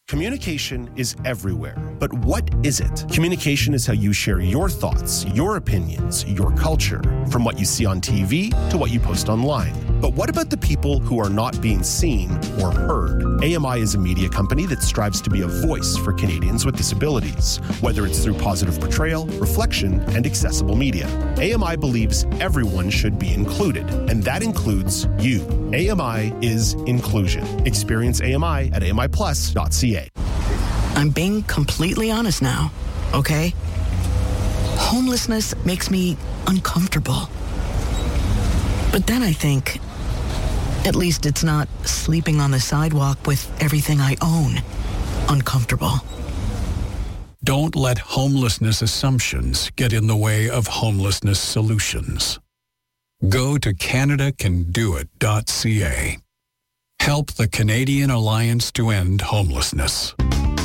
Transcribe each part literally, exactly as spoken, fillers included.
Communication is everywhere, but what is it? Communication is how you share your thoughts, your opinions, your culture, from what you see on T V to what you post online. But what about the people who are not being seen or heard? A M I is a media company that strives to be a voice for Canadians with disabilities, whether it's through positive portrayal, reflection, and accessible media. A M I believes everyone should be included, and that includes you. A M I is inclusion. Experience A M I at A M I plus dot C A. I'm being completely honest now, okay? Homelessness makes me uncomfortable. But then I think, at least it's not sleeping on the sidewalk with everything I own uncomfortable. Don't let homelessness assumptions get in the way of homelessness solutions. Go to Canada Can Do It dot C A. Help the Canadian Alliance to End Homelessness.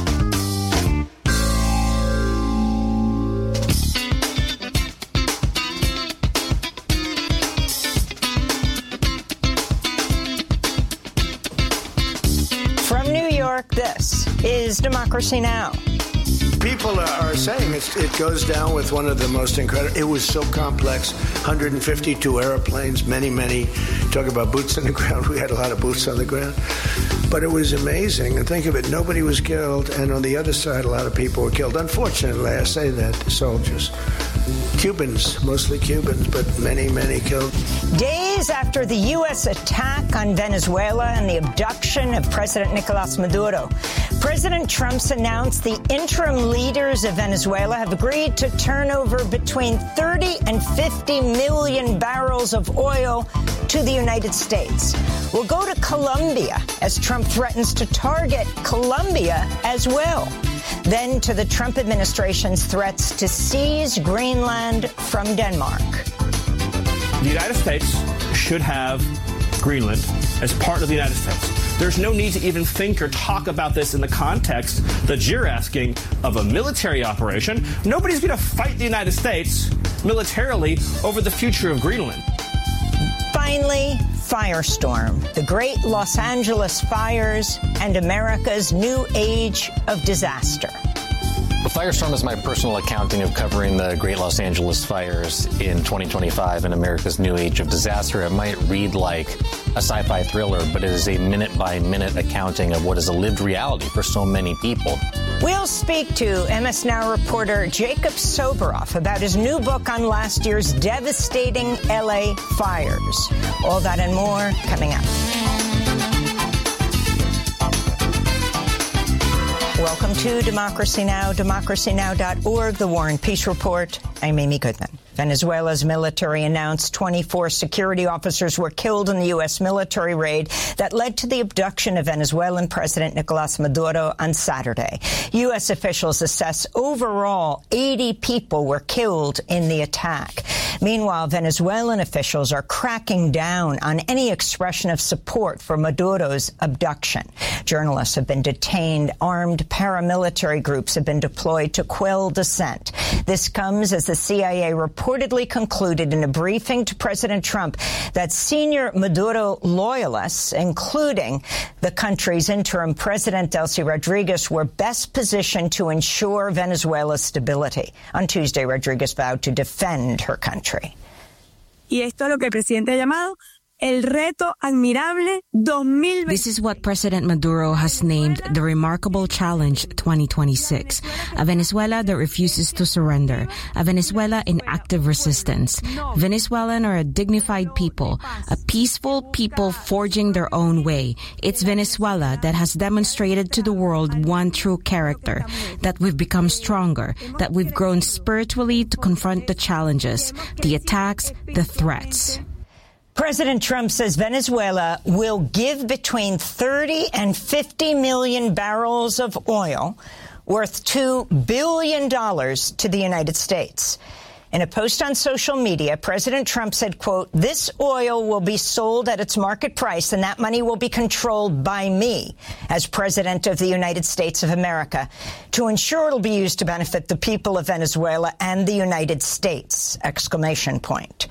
From New York, this is Democracy Now! People are saying it's, it goes down with one of the most incredible. It was so complex. one hundred fifty-two airplanes, many, many. Talk about boots on the ground. We had a lot of boots on the ground. But it was amazing. And think of it, nobody was killed. And on the other side, a lot of people were killed. Unfortunately, I say that, soldiers. Cubans, mostly Cubans, but many, many killed. Days after the U S attack on Venezuela and the abduction of President Nicolas Maduro, President Trump's announced the interim leaders of Venezuela have agreed to turn over between thirty and fifty million barrels of oil to the United States. We'll go to Colombia as Trump threatens to target Colombia as well. Then to the Trump administration's threats to seize Greenland from Denmark. The United States should have Greenland as part of the United States. There's no need to even think or talk about this in the context that you're asking of a military operation. Nobody's going to fight the United States militarily over the future of Greenland. Finally, Firestorm, the great Los Angeles fires and America's new age of disaster. The Firestorm is my personal accounting of covering the Great Los Angeles fires in twenty twenty-five in America's new age of disaster. It might read like a sci-fi thriller, but it is a minute-by-minute accounting of what is a lived reality for so many people. We'll speak to M S Now reporter Jacob Soboroff about his new book on last year's devastating L A fires. All that and more coming up. Welcome to Democracy Now!, democracy now dot org, The War and Peace Report. I'm Amy Goodman. Venezuela's military announced twenty-four security officers were killed in the U S military raid that led to the abduction of Venezuelan President Nicolas Maduro on Saturday. U S officials assess overall eighty people were killed in the attack. Meanwhile, Venezuelan officials are cracking down on any expression of support for Maduro's abduction. Journalists have been detained. Armed paramilitary groups have been deployed to quell dissent. This comes as the C I A reportedly concluded in a briefing to President Trump that senior Maduro loyalists, including the country's interim president, Delcy Rodriguez, were best positioned to ensure Venezuela's stability. On Tuesday, Rodriguez vowed to defend her country. Y esto es lo que el presidente ha llamado El Reto Admirable dos mil veinte. This is what President Maduro has named the Remarkable Challenge twenty twenty-six. A Venezuela that refuses to surrender. A Venezuela in active resistance. Venezuelan are a dignified people. A peaceful people forging their own way. It's Venezuela that has demonstrated to the world one true character. That we've become stronger. That we've grown spiritually to confront the challenges, the attacks, the threats. President Trump says Venezuela will give between thirty and fifty million barrels of oil worth two billion dollars to the United States. In a post on social media, President Trump said, quote, "This oil will be sold at its market price, and that money will be controlled by me as President of the United States of America to ensure it'll be used to benefit the people of Venezuela and the United States!" Exclamation point.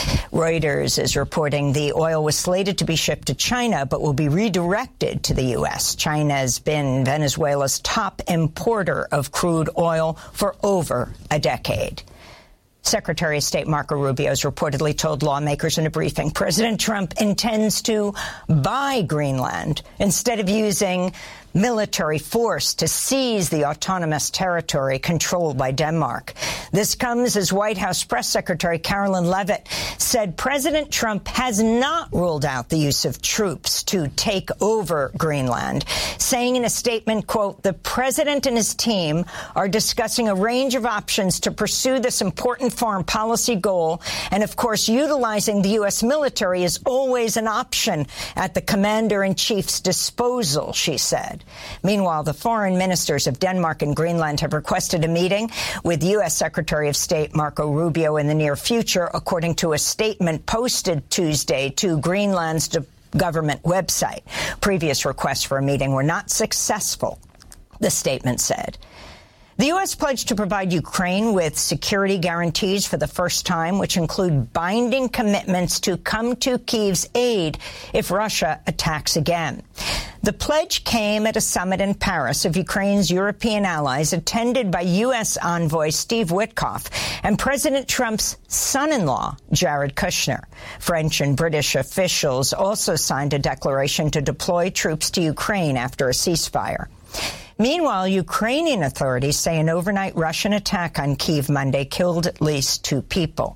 Reuters is reporting the oil was slated to be shipped to China, but will be redirected to the U S. China has been Venezuela's top importer of crude oil for over a decade. Secretary of State Marco Rubio has reportedly told lawmakers in a briefing President Trump intends to buy Greenland instead of using military force to seize the autonomous territory controlled by Denmark. This comes as White House Press Secretary Carolyn Leavitt said President Trump has not ruled out the use of troops to take over Greenland, saying in a statement, quote, "The president and his team are discussing a range of options to pursue this important foreign policy goal, and of course utilizing the U S military is always an option at the commander-in-chief's disposal," she said. Meanwhile, the foreign ministers of Denmark and Greenland have requested a meeting with U S Secretary of State Marco Rubio in the near future, according to a statement posted Tuesday to Greenland's government website. Previous requests for a meeting were not successful, the statement said. The U S pledged to provide Ukraine with security guarantees for the first time, which include binding commitments to come to Kyiv's aid if Russia attacks again. The pledge came at a summit in Paris of Ukraine's European allies, attended by U S envoy Steve Witkoff and President Trump's son-in-law, Jared Kushner. French and British officials also signed a declaration to deploy troops to Ukraine after a ceasefire. Meanwhile, Ukrainian authorities say an overnight Russian attack on Kyiv Monday killed at least two people.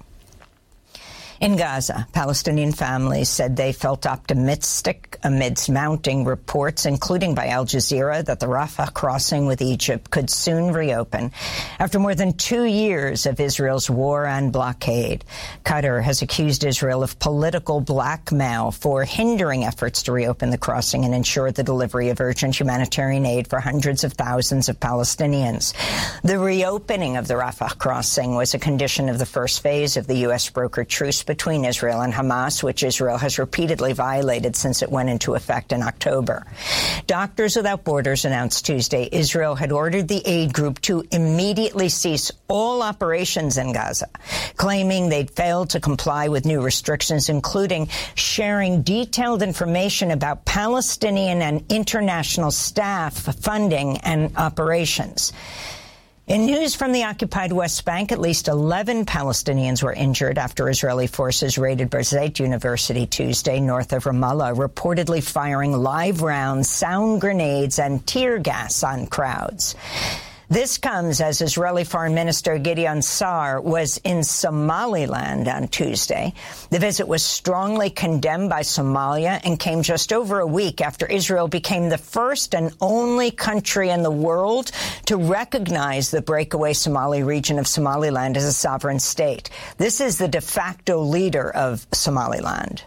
In Gaza, Palestinian families said they felt optimistic amidst mounting reports, including by Al Jazeera, that the Rafah crossing with Egypt could soon reopen after more than two years of Israel's war and blockade. Qatar has accused Israel of political blackmail for hindering efforts to reopen the crossing and ensure the delivery of urgent humanitarian aid for hundreds of thousands of Palestinians. The reopening of the Rafah crossing was a condition of the first phase of the U S-brokered truce between Israel and Hamas, which Israel has repeatedly violated since it went into effect in October. Doctors Without Borders announced Tuesday Israel had ordered the aid group to immediately cease all operations in Gaza, claiming they'd failed to comply with new restrictions, including sharing detailed information about Palestinian and international staff funding and operations. In news from the occupied West Bank, at least eleven Palestinians were injured after Israeli forces raided Birzeit University Tuesday, north of Ramallah, reportedly firing live rounds, sound grenades, and tear gas on crowds. This comes as Israeli Foreign Minister Gideon Sa'ar was in Somaliland on Tuesday. The visit was strongly condemned by Somalia and came just over a week after Israel became the first and only country in the world to recognize the breakaway Somali region of Somaliland as a sovereign state. This is the de facto leader of Somaliland.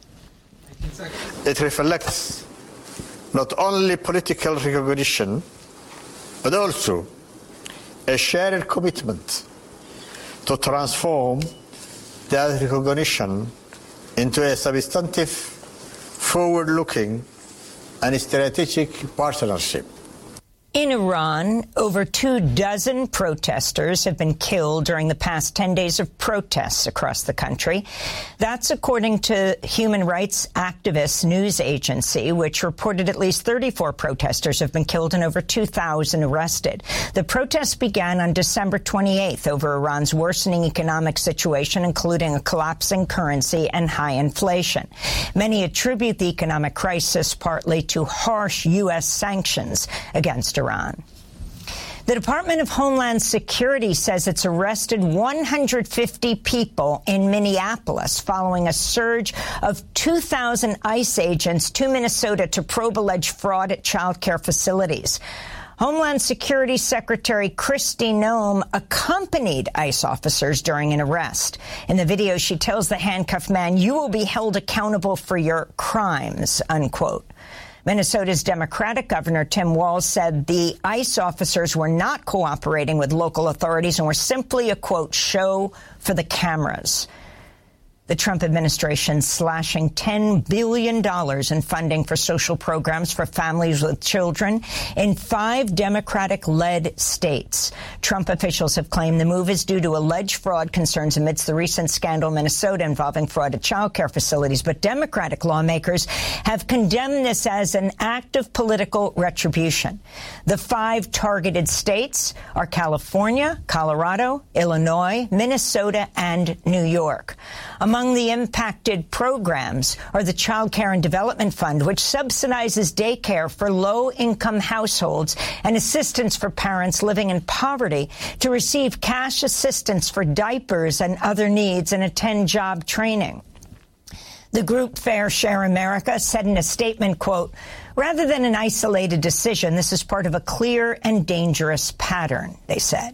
It reflects not only political recognition, but also a shared commitment to transform that recognition into a substantive, forward-looking and strategic partnership. In Iran, over two dozen protesters have been killed during the past ten days of protests across the country. That's according to human rights activist news agency, which reported at least thirty-four protesters have been killed and over two thousand arrested. The protests began on December twenty-eighth over Iran's worsening economic situation, including a collapsing currency and high inflation. Many attribute the economic crisis partly to harsh U S sanctions against Iran. The Department of Homeland Security says it's arrested one hundred fifty people in Minneapolis following a surge of two thousand ICE agents to Minnesota to probe alleged fraud at child care facilities. Homeland Security Secretary Kristi Noem accompanied ICE officers during an arrest. In the video, she tells the handcuffed man, "You will be held accountable for your crimes," unquote. Minnesota's Democratic Governor Tim Walz said the ICE officers were not cooperating with local authorities and were simply a, quote, show for the cameras. The Trump administration slashing ten billion dollars in funding for social programs for families with children in five Democratic-led states. Trump officials have claimed the move is due to alleged fraud concerns amidst the recent scandal in Minnesota involving fraud at child care facilities. But Democratic lawmakers have condemned this as an act of political retribution. The five targeted states are California, Colorado, Illinois, Minnesota, and New York. Among the impacted programs are the Child Care and Development Fund, which subsidizes daycare for low-income households and assistance for parents living in poverty to receive cash assistance for diapers and other needs and attend job training. The group Fair Share America said in a statement, quote, rather than an isolated decision, this is part of a clear and dangerous pattern, they said.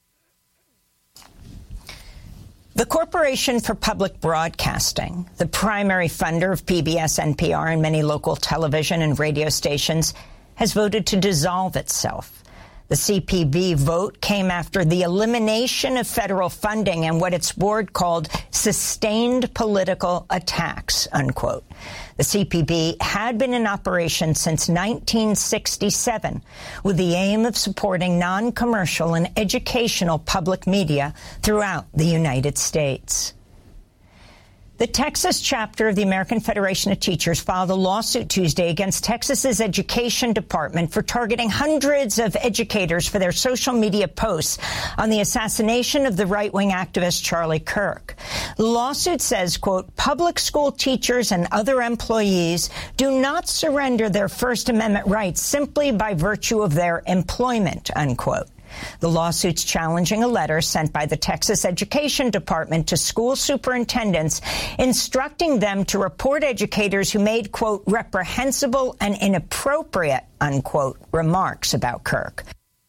The Corporation for Public Broadcasting, the primary funder of P B S, N P R, and many local television and radio stations, has voted to dissolve itself. The C P B vote came after the elimination of federal funding and what its board called sustained political attacks, unquote. The C P B had been in operation since nineteen sixty-seven with the aim of supporting non-commercial and educational public media throughout the United States. The Texas chapter of the American Federation of Teachers filed a lawsuit Tuesday against Texas's Education Department for targeting hundreds of educators for their social media posts on the assassination of the right-wing activist Charlie Kirk. The lawsuit says, quote, public school teachers and other employees do not surrender their First Amendment rights simply by virtue of their employment, unquote. The lawsuit's challenging a letter sent by the Texas Education Department to school superintendents instructing them to report educators who made, quote, reprehensible and inappropriate, unquote, remarks about Kirk.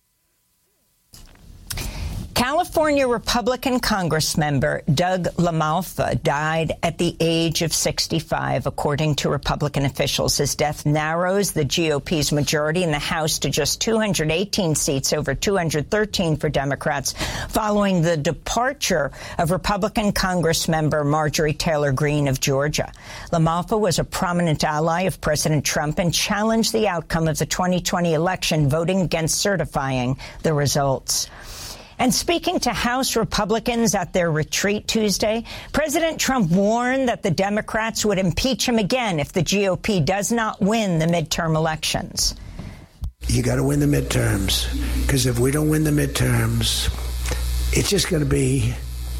California Republican Congressmember Doug LaMalfa died at the age of sixty-five, according to Republican officials. His death narrows the G O P's majority in the House to just two hundred eighteen seats over two hundred thirteen for Democrats, following the departure of Republican Congressmember Marjorie Taylor Greene of Georgia. LaMalfa was a prominent ally of President Trump and challenged the outcome of the twenty twenty election, voting against certifying the results. And speaking to House Republicans at their retreat Tuesday, President Trump warned that the Democrats would impeach him again if the G O P does not win the midterm elections. You got to win the midterms, because if we don't win the midterms, it's just going to be,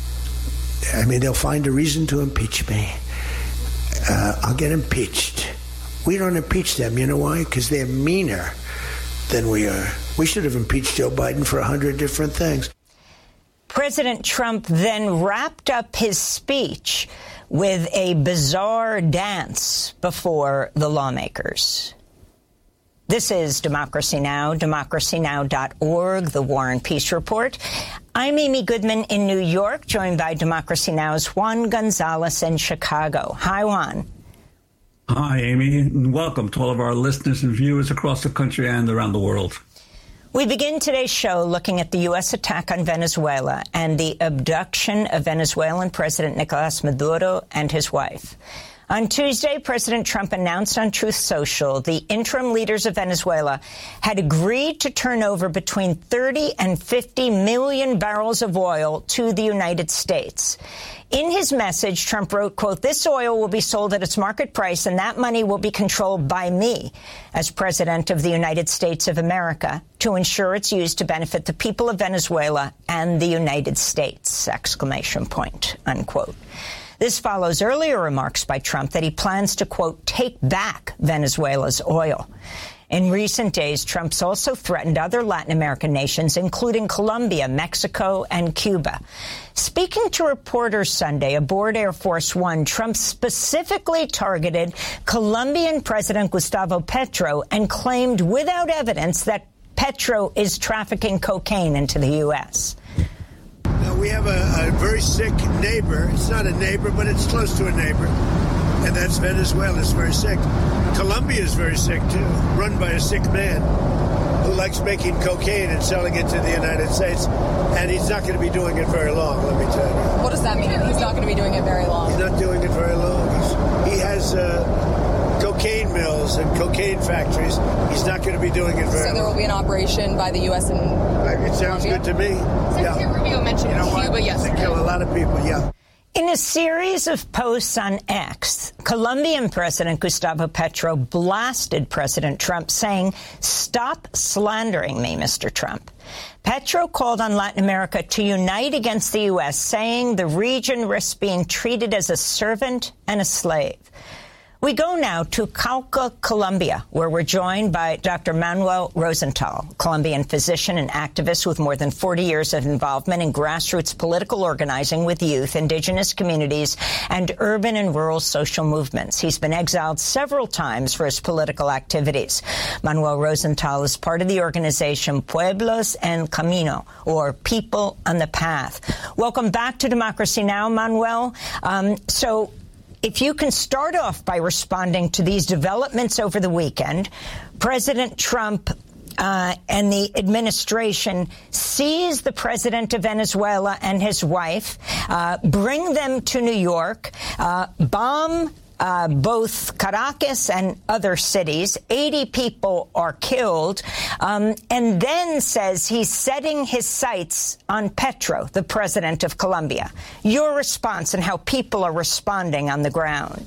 I mean, they'll find a reason to impeach me. Uh, I'll get impeached. We don't impeach them. You know why? Because they're meaner than we are. We should have impeached Joe Biden for a hundred different things. President Trump then wrapped up his speech with a bizarre dance before the lawmakers. This is Democracy Now!, democracy now dot org, the War and Peace Report. I'm Amy Goodman in New York, joined by Democracy Now!'s Juan Gonzalez in Chicago. Hi, Juan. Hi, Amy, and welcome to all of our listeners and viewers across the country and around the world. We begin today's show looking at the U S attack on Venezuela and the abduction of Venezuelan President Nicolas Maduro and his wife. On Tuesday, President Trump announced on Truth Social the interim leaders of Venezuela had agreed to turn over between thirty and fifty million barrels of oil to the United States. In his message, Trump wrote, quote, this oil will be sold at its market price and that money will be controlled by me as President of the United States of America to ensure it's used to benefit the people of Venezuela and the United States, exclamation point, unquote. This follows earlier remarks by Trump that he plans to, quote, take back Venezuela's oil. In recent days, Trump's also threatened other Latin American nations, including Colombia, Mexico, and Cuba. Speaking to reporters Sunday aboard Air Force One, Trump specifically targeted Colombian President Gustavo Petro and claimed without evidence that Petro is trafficking cocaine into the U S. Now, we have a, a very sick neighbor. It's not a neighbor, but it's close to a neighbor. and that's Venezuela. It's very sick. Colombia is very sick, too, run by a sick man who likes making cocaine and selling it to the United States, and he's not going to be doing it very long, let me tell you. What does that mean? He's not going to be doing it very long? He's not doing it very long. He's, he has uh, cocaine mills and cocaine factories. He's not going to be doing it very long. So there will be an operation by the U S and It sounds Colombia? good to me. Secretary Yeah. Rubio mentioned You know Cuba what? yesterday. They kill a lot of people, yeah. In a series of posts on X, Colombian President Gustavo Petro blasted President Trump, saying, "Stop slandering me, Mister Trump." Petro called on Latin America to unite against the U S, saying the region risks being treated as a servant and a slave. We go now to Cauca, Colombia, where we're joined by Doctor Manuel Rosenthal, Colombian physician and activist with more than forty years of involvement in grassroots political organizing with youth, indigenous communities, and urban and rural social movements. He's been exiled several times for his political activities. Manuel Rosenthal is part of the organization Pueblos en Camino, or People on the Path. Welcome back to Democracy Now!, Manuel. Um, so, If you can start off by responding to these developments over the weekend, President Trump uh, and the administration seize the president of Venezuela and his wife, uh, bring them to New York, uh, bomb Uh, both Caracas and other cities. eighty people are killed, um, and then says he's setting his sights on Petro, the president of Colombia. Your response and how people are responding on the ground.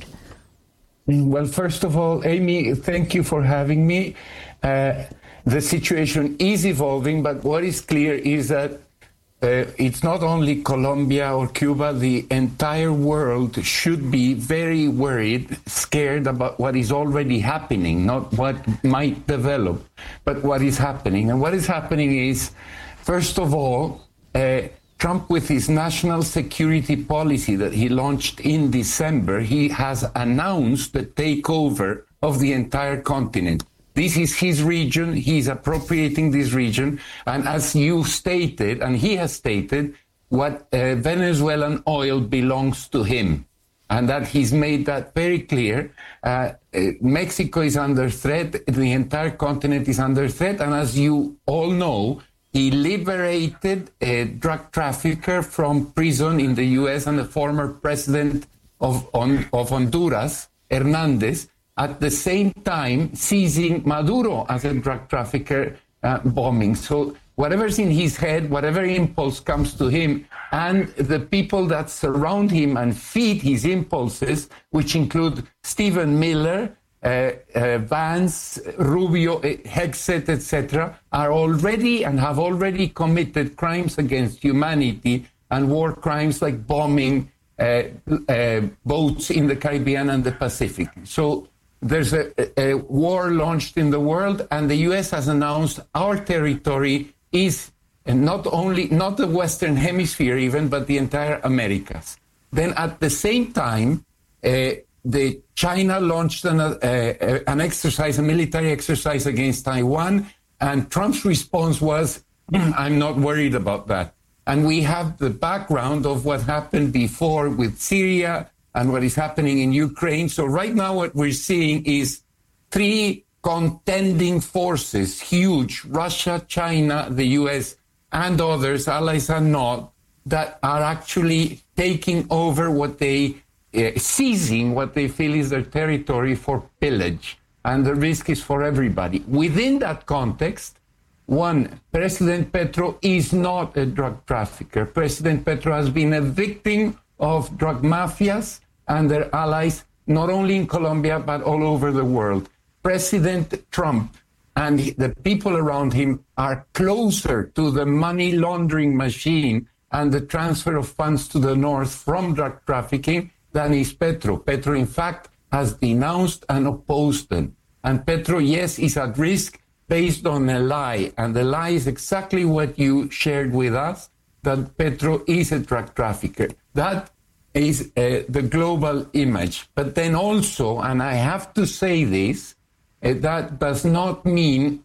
Well, first of all, Amy, thank you for having me. Uh, the situation is evolving, but what is clear is that Uh, it's not only Colombia or Cuba, the entire world should be very worried, scared about what is already happening, not what might develop, but what is happening. And what is happening is, first of all, uh, Trump, with his national security policy that he launched in December, he has announced the takeover of the entire continent. This is his region. He's appropriating this region. And as you stated, and he has stated, what uh, Venezuelan oil belongs to him. And that he's made that very clear. Uh, uh, Mexico is under threat. The entire continent is under threat. And as you all know, he liberated a drug trafficker from prison in the U S and the former president of, on, of Honduras, Hernandez, at the same time seizing Maduro as a drug trafficker uh, bombing. So whatever's in his head, whatever impulse comes to him, and the people that surround him and feed his impulses, which include Stephen Miller, uh, uh, Vance, Rubio, Hexet, et cetera, are already and have already committed crimes against humanity and war crimes like bombing uh, uh, boats in the Caribbean and the Pacific. So there's a, a war launched in the world, and the U S has announced our territory is not only, not the Western Hemisphere even, but the entire Americas. Then at the same time, uh, the China launched an, uh, uh, an exercise, a military exercise against Taiwan, and Trump's response was, I'm not worried about that. And we have the background of what happened before with Syria and what is happening in Ukraine. So right now what we're seeing is three contending forces, huge, Russia, China, the U S, and others, allies and not, that are actually taking over what they, uh, seizing what they feel is their territory for pillage. And the risk is for everybody. Within that context, one, President Petro is not a drug trafficker. President Petro has been a victim of drug mafias and their allies, not only in Colombia, but all over the world. President Trump and the people around him are closer to the money laundering machine and the transfer of funds to the north from drug trafficking than is Petro. Petro, in fact, has denounced and opposed them. And Petro, yes, is at risk based on a lie. And the lie is exactly what you shared with us, that Petro is a drug trafficker. That is uh, the global image. But then also, and I have to say this, uh, that does not mean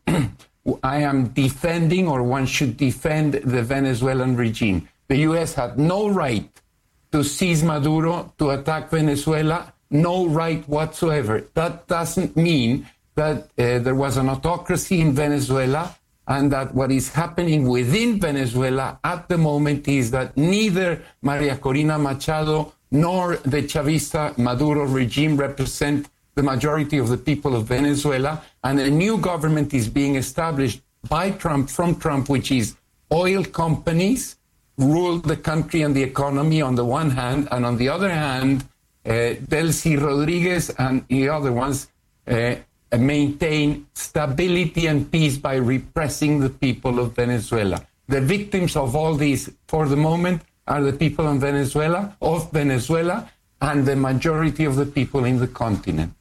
I am defending or one should defend the Venezuelan regime. The U S had no right to seize Maduro, to attack Venezuela, no right whatsoever. That doesn't mean that uh, there was an autocracy in Venezuela, and that what is happening within Venezuela at the moment is that neither Maria Corina Machado nor the Chavista Maduro regime represent the majority of the people of Venezuela, and a new government is being established by Trump, from Trump, which is oil companies rule the country and the economy on the one hand, and on the other hand, uh, Delcy Rodriguez and the other ones uh, maintain stability and peace by repressing the people of Venezuela. The victims of all this, for the moment, are the people in Venezuela, of Venezuela, and the majority of the people in the continent.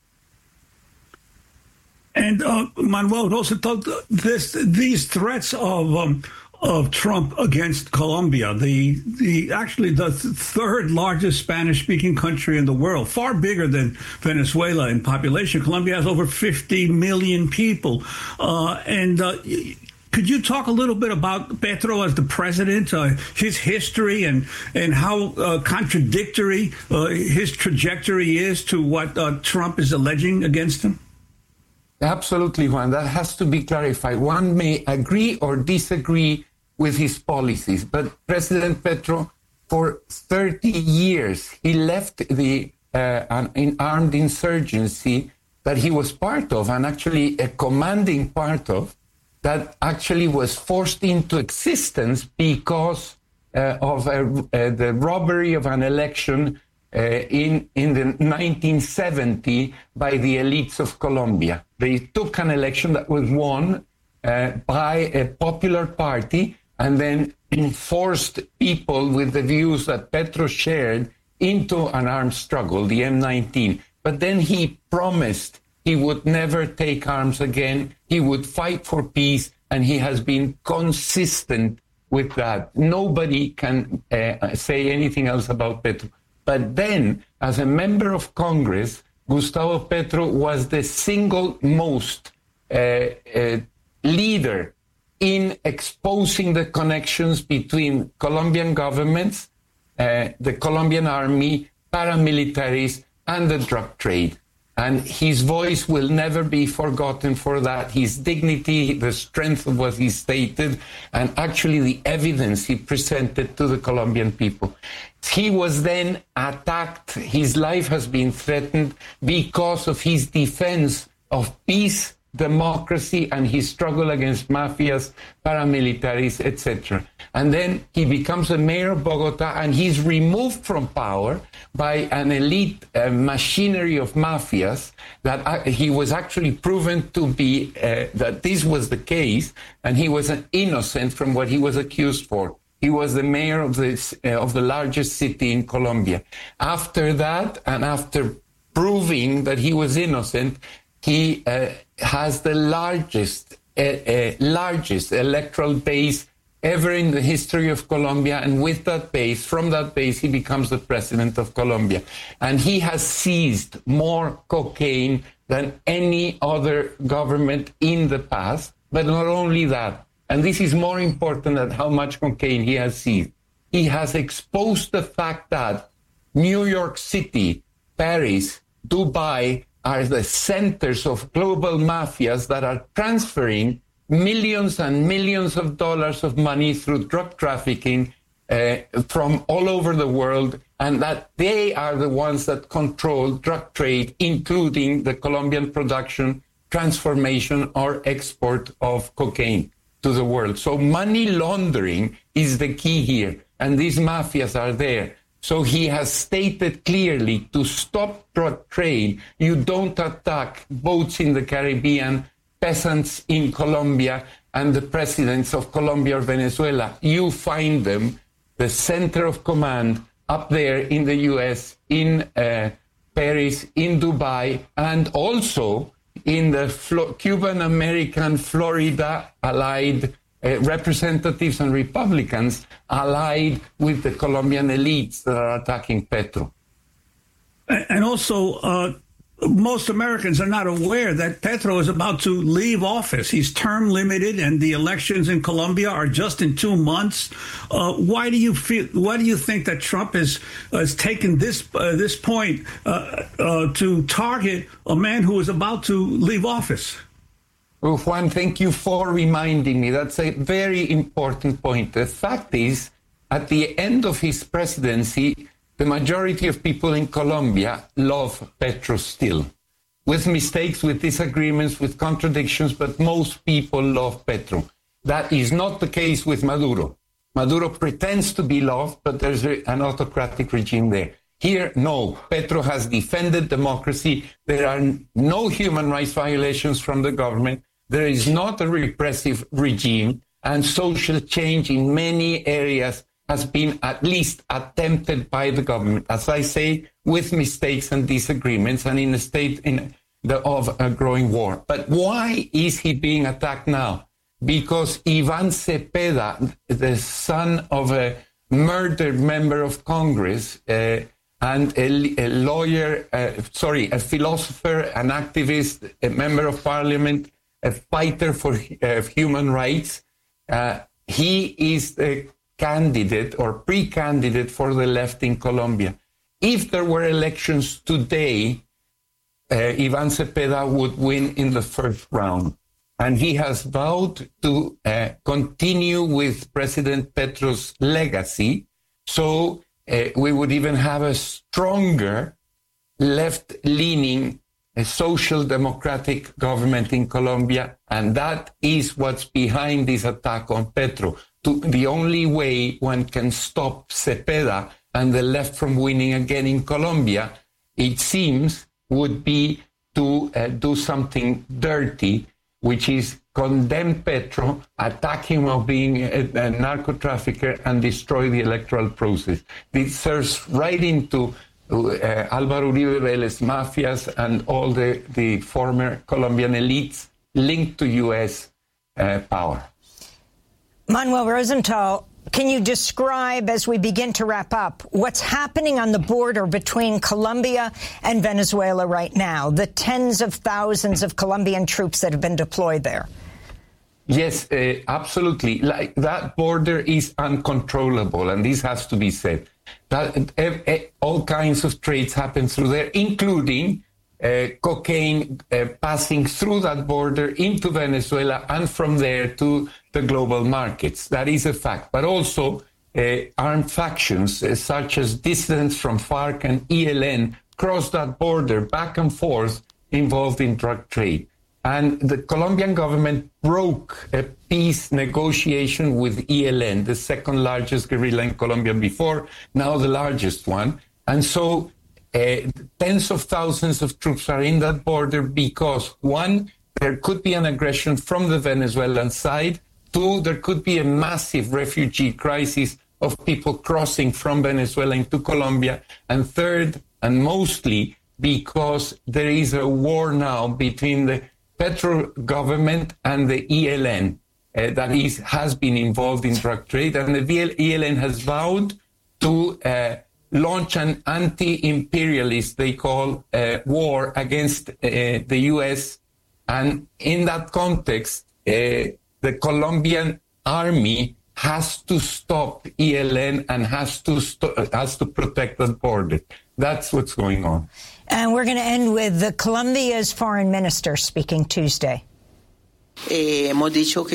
And uh, Manuel also told this, these threats of um, of Trump against Colombia, the the actually the third largest Spanish-speaking country in the world, far bigger than Venezuela in population. Colombia has over fifty million people. Uh, and uh, could you talk a little bit about Petro as the president, uh, his history, and and how uh, contradictory uh, his trajectory is to what uh, Trump is alleging against him? Absolutely, Juan. That has to be clarified. One may agree or disagree with his policies, but President Petro, for thirty years, he left the uh, an armed insurgency that he was part of, and actually a commanding part of, that actually was forced into existence because uh, of a, uh, the robbery of an election uh, in, in the nineteen seventy by the elites of Colombia. They took an election that was won uh, by a popular party, and then forced people with the views that Petro shared into an armed struggle, the M nineteen. But then he promised he would never take arms again, he would fight for peace, and he has been consistent with that. Nobody can uh, say anything else about Petro. But then, as a member of Congress, Gustavo Petro was the single most uh, uh, leader in exposing the connections between Colombian governments, uh, the Colombian army, paramilitaries, and the drug trade. And his voice will never be forgotten for that. His dignity, the strength of what he stated, and actually the evidence he presented to the Colombian people. He was then attacked. His life has been threatened because of his defense of peace, democracy, and his struggle against mafias, paramilitaries, et cetera. And then he becomes the mayor of Bogota, and he's removed from power by an elite uh, machinery of mafias that uh, he was actually proven to be, uh, that this was the case, and he was an innocent from what he was accused for. He was the mayor of, this, uh, of the largest city in Colombia. After that, and after proving that he was innocent, he uh, has the largest, uh, uh, largest electoral base ever in the history of Colombia, and with that base, from that base, he becomes the president of Colombia. And he has seized more cocaine than any other government in the past, but not only that, and this is more important than how much cocaine he has seized. He has exposed the fact that New York City, Paris, Dubai are the centers of global mafias that are transferring millions and millions of dollars of money through drug trafficking uh, from all over the world, and that they are the ones that control drug trade, including the Colombian production, transformation, or export of cocaine to the world. So money laundering is the key here, and these mafias are there. So he has stated clearly, to stop drug trade, you don't attack boats in the Caribbean, peasants in Colombia, and the presidents of Colombia or Venezuela. You find them, the center of command, up there in the U S, in uh, Paris, in Dubai, and also in the Flo- Cuban-American Florida allied uh, representatives and Republicans allied with the Colombian elites that are attacking Petro. And also, uh, most Americans are not aware that Petro is about to leave office. He's term limited, and the elections in Colombia are just in two months. Uh, why do you feel? Why do you think that Trump has has taken this uh, this point uh, uh, to target a man who is about to leave office? Well, Juan, thank you for reminding me. That's a very important point. The fact is, at the end of his presidency, the majority of people in Colombia love Petro still, with mistakes, with disagreements, with contradictions, but most people love Petro. That is not the case with Maduro. Maduro pretends to be loved, but there's an autocratic regime there. Here, no. Petro has defended democracy. There are no human rights violations from the government. There is not a repressive regime, and social change in many areas has been at least attempted by the government, as I say, with mistakes and disagreements, and in a state in the, of a growing war. But why is he being attacked now? Because Iván Cepeda, the son of a murdered member of Congress, uh, and a, a lawyer, uh, sorry, a philosopher, an activist, a member of parliament, a fighter for uh, human rights, uh, he is the candidate or pre-candidate for the left in Colombia. If there were elections today, uh, Iván Cepeda would win in the first round. And he has vowed to uh, continue with President Petro's legacy. So uh, we would even have a stronger left-leaning a social democratic government in Colombia. And that is what's behind this attack on Petro. To, the only way one can stop Cepeda and the left from winning again in Colombia, it seems, would be to uh, do something dirty, which is condemn Petro, attack him of being a, a narco trafficker, and destroy the electoral process. This serves right into uh, Álvaro Uribe Vélez mafias and all the, the former Colombian elites linked to U S uh, power. Manuel Rosenthal, can you describe, as we begin to wrap up, what's happening on the border between Colombia and Venezuela right now, the tens of thousands of Colombian troops that have been deployed there? Yes, uh, absolutely. Like, that border is uncontrollable, and this has to be said. That, uh, uh, all kinds of trades happen through there, including uh, cocaine uh, passing through that border into Venezuela and from there to the global markets. That is a fact. But also uh, armed factions uh, such as dissidents from FARC and E L N cross that border back and forth, involved in drug trade. And the Colombian government broke a peace negotiation with E L N, the second largest guerrilla in Colombia before, now the largest one. And so uh, tens of thousands of troops are in that border because, one, there could be an aggression from the Venezuelan side. Two, there could be a massive refugee crisis of people crossing from Venezuela into Colombia. And third, and mostly, because there is a war now between the Petro government and the E L N uh, that is, has been involved in drug trade. And the E L N has vowed to uh, launch an anti-imperialist, they call, uh, war against uh, the U S. And in that context, uh, the Colombian army has to stop E L N and has to st- has to protect the border. That's what's going on. And we're going to end with the Colombia's foreign minister speaking Tuesday. We have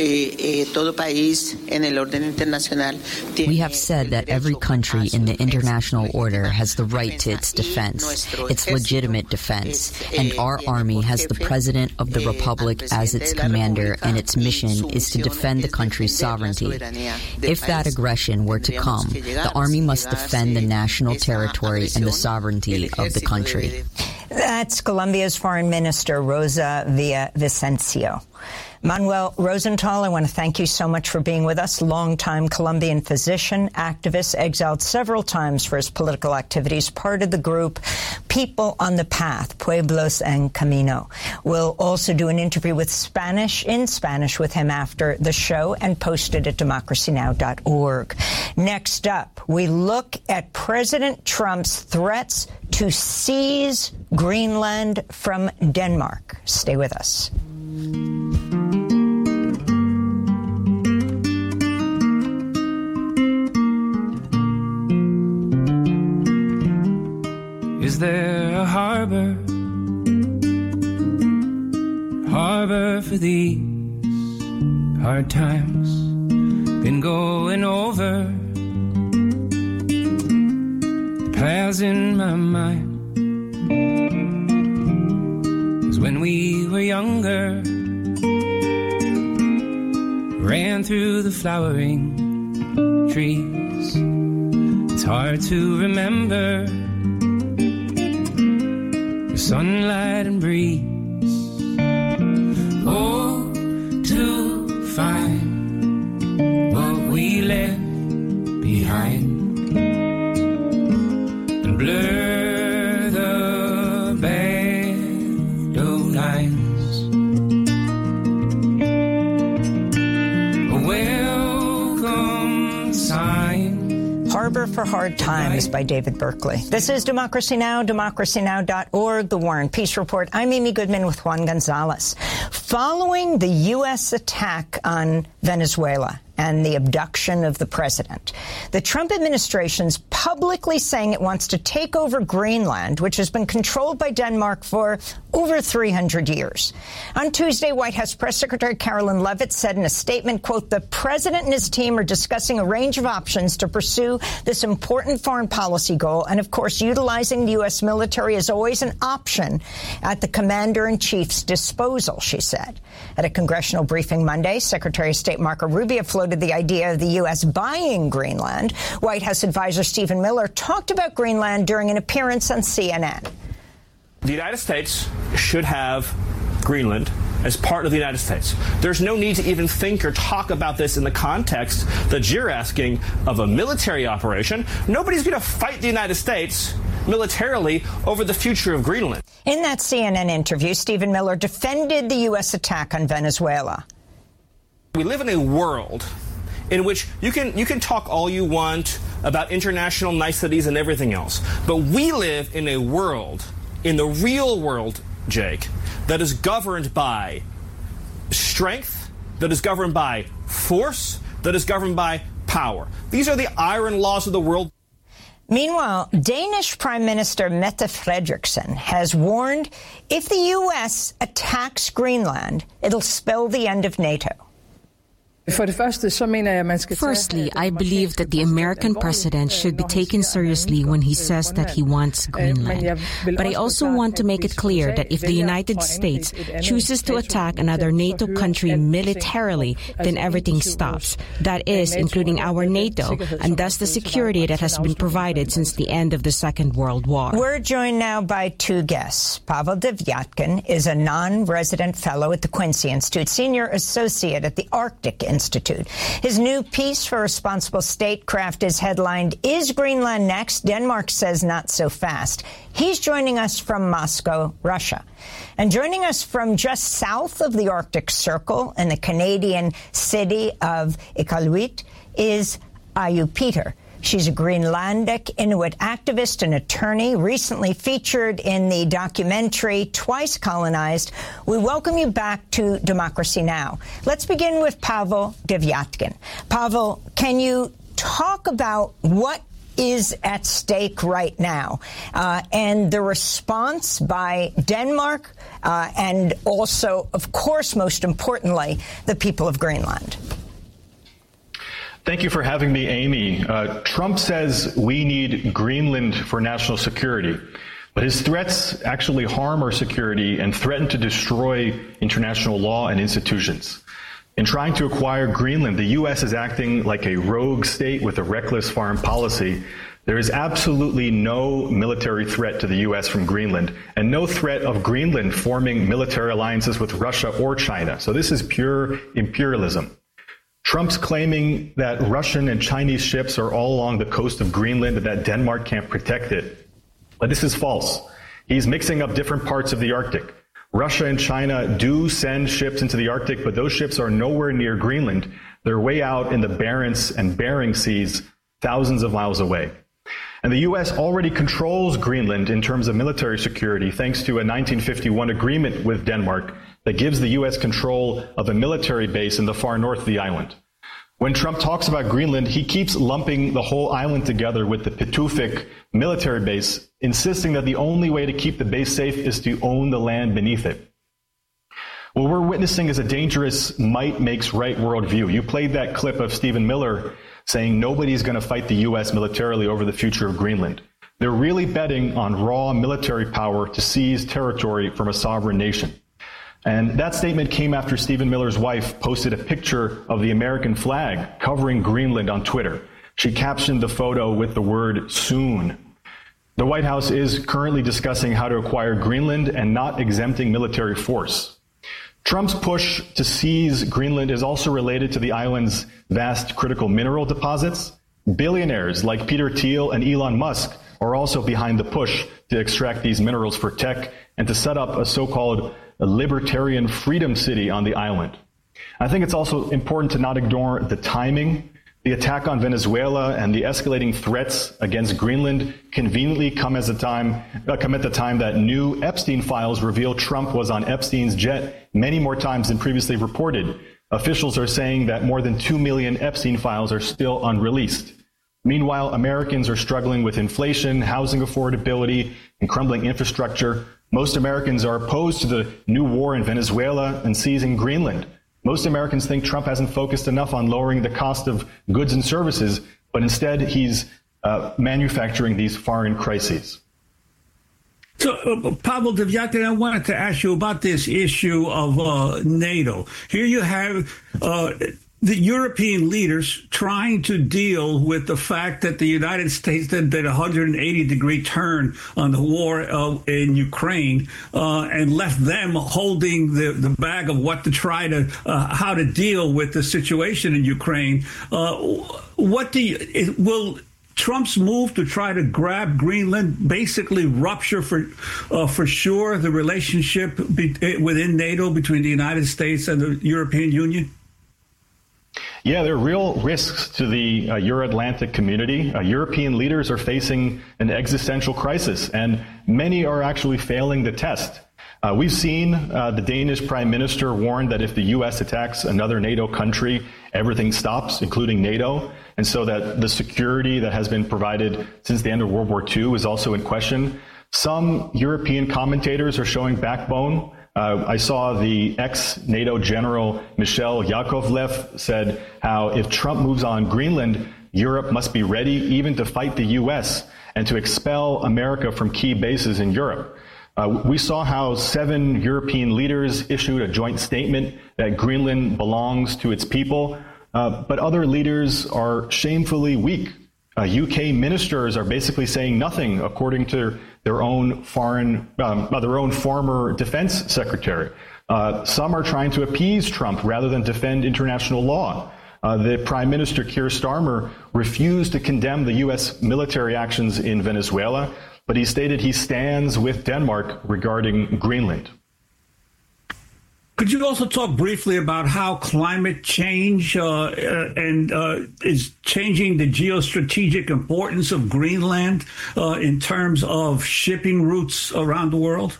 said that every country in the international order has the right to its defense, its legitimate defense, and our army has the President of the Republic as its commander, and its mission is to defend the country's sovereignty. If that aggression were to come, the army must defend the national territory and the sovereignty of the country. That's Colombia's Foreign Minister, Rosa Villavicencio. Manuel Rosenthal, I want to thank you so much for being with us. Longtime Colombian physician, activist, exiled several times for his political activities, part of the group People on the Path, Pueblos en Camino. We'll also do an interview with Spanish, in Spanish with him after the show and post it at democracy now dot org. Next up, we look at President Trump's threats to seize Greenland from Denmark. Stay with us. Is there a harbor, harbor for these hard times? Been going over the paths in my mind. 'Cause when we were younger, ran through the flowering trees. It's hard to remember sunlight and breeze. Oh, to find what we left behind and blur the bad old lines. A welcome sign. Harbor for Hard Times by David Berkeley. This is Democracy Now!, democracy now dot org, The War and Peace Report. I'm Amy Goodman with Juan Gonzalez. Following the U S attack on Venezuela and the abduction of the president, the Trump administration's publicly saying it wants to take over Greenland, which has been controlled by Denmark for over three hundred years. On Tuesday, White House Press Secretary Carolyn Leavitt said in a statement, quote, the president and his team are discussing a range of options to pursue this important foreign policy goal. And, of course, utilizing the U S military is always an option at the commander-in-chief's disposal, she said. At a congressional briefing Monday, Secretary of State Marco Rubio floated the idea of the U S buying Greenland. White House advisor Stephen Miller talked about Greenland during an appearance on C N N. The United States should have Greenland as part of the United States. There's no need to even think or talk about this in the context that you're asking of a military operation. Nobody's going to fight the United States militarily over the future of Greenland. In that C N N interview, Stephen Miller defended the U S attack on Venezuela. We live in a world in which you can you can talk all you want about international niceties and everything else, but we live in a world, in the real world, Jake, that is governed by strength, that is governed by force, that is governed by power. These are the iron laws of the world. Meanwhile, Danish Prime Minister Mette Frederiksen has warned if the U S attacks Greenland, it'll spell the end of NATO. Firstly, I believe that the American president should be taken seriously when he says that he wants Greenland. But I also want to make it clear that if the United States chooses to attack another NATO country militarily, then everything stops. That is, including our NATO, and thus the security that has been provided since the end of the Second World War. We're joined now by two guests. Pavel Devyatkin is a non-resident fellow at the Quincy Institute, senior associate at the Arctic Institute. Institute. His new piece for Responsible Statecraft is headlined, Is Greenland Next? Denmark Says Not So Fast. He's joining us from Moscow, Russia. And joining us from just south of the Arctic Circle in the Canadian city of Iqaluit is Ayu Peter. She's a Greenlandic Inuit activist and attorney, recently featured in the documentary Twice Colonized. We welcome you back to Democracy Now! Let's begin with Pavel Devyatkin. Pavel, can you talk about what is at stake right now uh, and the response by Denmark uh, and also, of course, most importantly, the people of Greenland? Thank you for having me, Amy. Uh, Trump says we need Greenland for national security, but his threats actually harm our security and threaten to destroy international law and institutions. In trying to acquire Greenland, the U S is acting like a rogue state with a reckless foreign policy There is absolutely no military threat to the U S from Greenland, and no threat of Greenland forming military alliances with Russia or China. So this is pure imperialism. Trump's claiming that Russian and Chinese ships are all along the coast of Greenland and that Denmark can't protect it. But this is false. He's mixing up different parts of the Arctic. Russia and China do send ships into the Arctic, but those ships are nowhere near Greenland. They're way out in the Barents and Bering Seas, thousands of miles away. And the U S already controls Greenland in terms of military security, thanks to a nineteen fifty-one agreement with Denmark that gives the U S control of a military base in the far north of the island. When Trump talks about Greenland, he keeps lumping the whole island together with the Pituffik military base, insisting that the only way to keep the base safe is to own the land beneath it. What we're witnessing is a dangerous might makes right worldview. You played that clip of Stephen Miller saying nobody's going to fight the U S militarily over the future of Greenland. They're really betting on raw military power to seize territory from a sovereign nation. And that statement came after Stephen Miller's wife posted a picture of the American flag covering Greenland on Twitter. She captioned the photo with the word soon. The White House is currently discussing how to acquire Greenland and not exempting military force. Trump's push to seize Greenland is also related to the island's vast critical mineral deposits. Billionaires like Peter Thiel and Elon Musk are also behind the push to extract these minerals for tech and to set up a so-called libertarian freedom city on the island. I think it's also important to not ignore the timing. The attack on Venezuela and the escalating threats against Greenland conveniently come as a time, uh, come at the time that new Epstein files reveal Trump was on Epstein's jet many more times than previously reported. Officials are saying that more than two million Epstein files are still unreleased. Meanwhile, Americans are struggling with inflation, housing affordability, and crumbling infrastructure. Most Americans are opposed to the new war in Venezuela and seizing Greenland. Most Americans think Trump hasn't focused enough on lowering the cost of goods and services, but instead he's uh, manufacturing these foreign crises. So, uh, Pavel Devyatin, I wanted to ask you about this issue of uh, NATO. Here you have uh, the European leaders trying to deal with the fact that the United States did a one hundred eighty degree turn on the war uh, in Ukraine uh, and left them holding the, the bag of what to try to, uh, how to deal with the situation in Ukraine. Uh, what do you, it, will Trump's move to try to grab Greenland basically rupture for uh, for sure the relationship be, within NATO between the United States and the European Union? Yeah, there are real risks to the uh, Euro-Atlantic community. Uh, European leaders are facing an existential crisis, and many are actually failing the test. Uh, we've seen uh, the Danish prime minister warn that if the U S attacks another NATO country, everything stops, including NATO, and so that the security that has been provided since the end of World War Two is also in question. Some European commentators are showing backbone. Uh, I saw the ex-NATO general Michel Yakovlev said how if Trump moves on Greenland, Europe must be ready even to fight the U S and to expel America from key bases in Europe. Uh, we saw how seven European leaders issued a joint statement that Greenland belongs to its people, uh, but other leaders are shamefully weak. Uh, U K ministers are basically saying nothing, according to their own foreign, um, their own former defense secretary. Uh, some are trying to appease Trump rather than defend international law. Uh, the Prime Minister Keir Starmer refused to condemn the U S military actions in Venezuela, but he stated he stands with Denmark regarding Greenland. Could you also talk briefly about how climate change uh, and uh, is changing the geostrategic importance of Greenland uh, in terms of shipping routes around the world?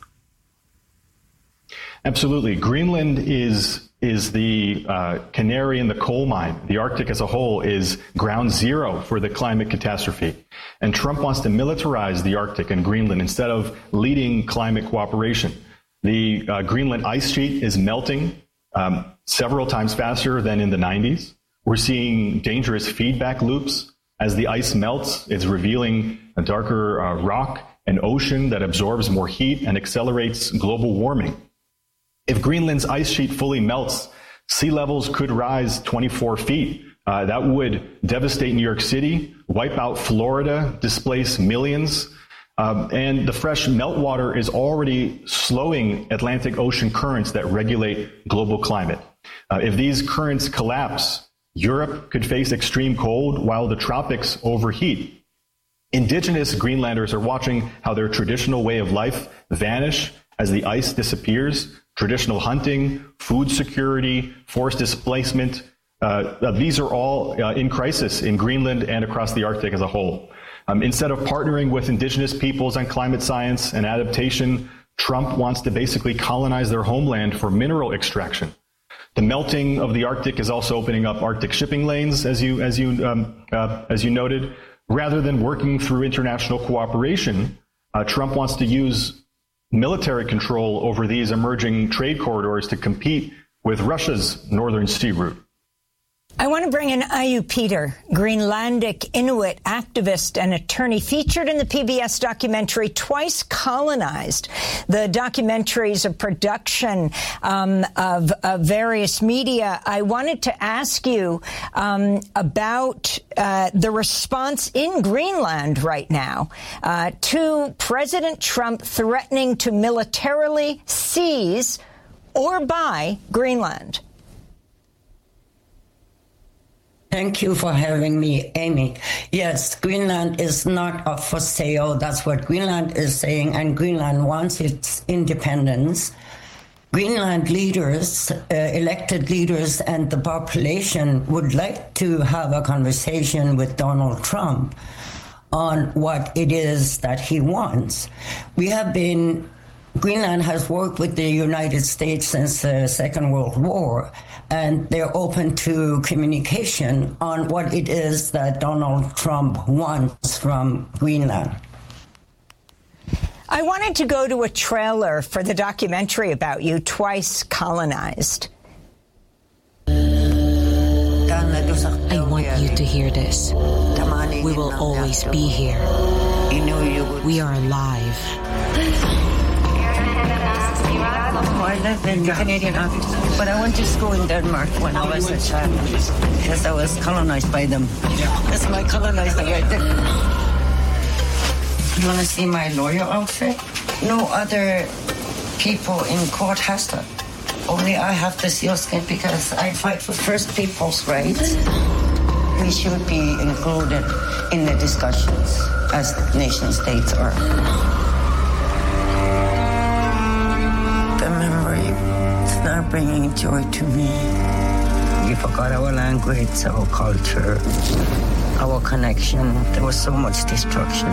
Absolutely. Greenland is is the uh, canary in the coal mine. The Arctic as a whole is ground zero for the climate catastrophe. And Trump wants to militarize the Arctic and Greenland instead of leading climate cooperation. The uh, Greenland ice sheet is melting um, several times faster than in the nineties. We're seeing dangerous feedback loops. As the ice melts, it's revealing a darker uh, rock and ocean that absorbs more heat and accelerates global warming. If Greenland's ice sheet fully melts, sea levels could rise twenty-four feet. Uh, that would devastate New York City, wipe out Florida, displace millions. Um, and the fresh meltwater is already slowing Atlantic Ocean currents that regulate global climate. Uh, if these currents collapse, Europe could face extreme cold while the tropics overheat. Indigenous Greenlanders are watching how their traditional way of life vanish as the ice disappears. Traditional hunting, food security, forced displacement, uh, these are all uh, in crisis in Greenland and across the Arctic as a whole. Um, instead of partnering with indigenous peoples on climate science and adaptation, Trump wants to basically colonize their homeland for mineral extraction. The melting of the Arctic is also opening up Arctic shipping lanes, as you as you um, uh, as you noted. Rather than working through international cooperation, uh, Trump wants to use military control over these emerging trade corridors to compete with Russia's Northern Sea route. I want to bring in Ayu Peter, Greenlandic Inuit activist and attorney, featured in the P B S documentary Twice Colonized. The documentary is a production um, of, of various media. I wanted to ask you um, about uh, the response in Greenland right now uh, to President Trump threatening to militarily seize or buy Greenland. Thank you for having me, Amy. Yes, Greenland is not up for sale. That's what Greenland is saying, and Greenland wants its independence. Greenland leaders, uh, elected leaders, and the population would like to have a conversation with Donald Trump on what it is that he wants. We have been, Greenland has worked with the United States since the Second World War, and they're open to communication on what it is that Donald Trump wants from Greenland. I wanted to go to a trailer for the documentary about you, Twice Colonized. I want you to hear this. We will always be here. We are alive. I live in Canadian Arctic, but I went to school in Denmark when I was a child because I was colonized by them. That's my colonizer right there. You want to see my lawyer outfit? No other people in court has that. Only I have the sealskin because I fight for First People's rights. We should be included in the discussions as nation states are. The memory is not bringing joy to me. We forgot our language, our culture, our connection. There was so much destruction.